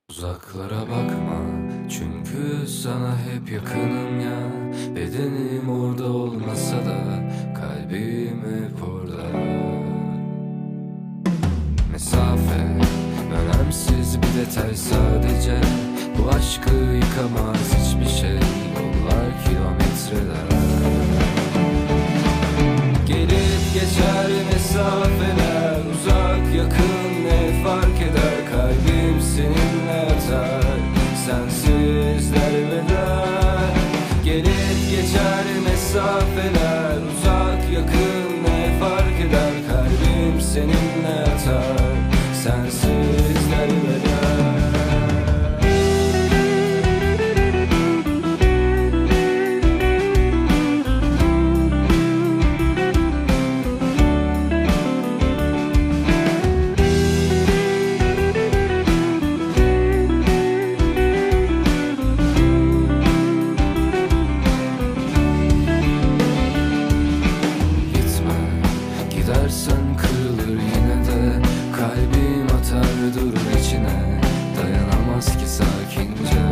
Uzaklara bakma, çünkü sana hep yakınım ya. Bedenim orada olmasa da kalbim hep orada. Mesafe önemsiz bir detay sadece. Bu aşkı yıkamaz hiçbir şey. Yollar kilometreler. Gelip geçer mesafeler, uzak yakın ne fark eder? Kalbim seninle atar, sensizler elveda. Gelip geçer mesafeler, uzak yakın ne fark eder? Kalbim seninle atar, sensizler elveda. Gidersen kırılır yine de kalbim atar durur içine. Dayanamaz ki sakince.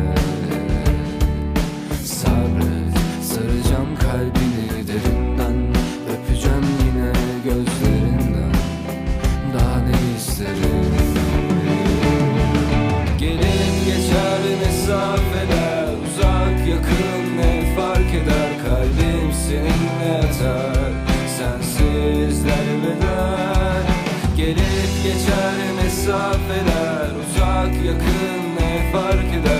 Sabret, saracağım kalbini derinden. Öpeceğim yine gözlerinden. Daha ne isterim? Gelip geçer mesafeler, uzak yakın ne fark eder? Kalbim seninle atar, sensizler elveda. Gelip geçer mesafeler, uzak yakın ne fark eder?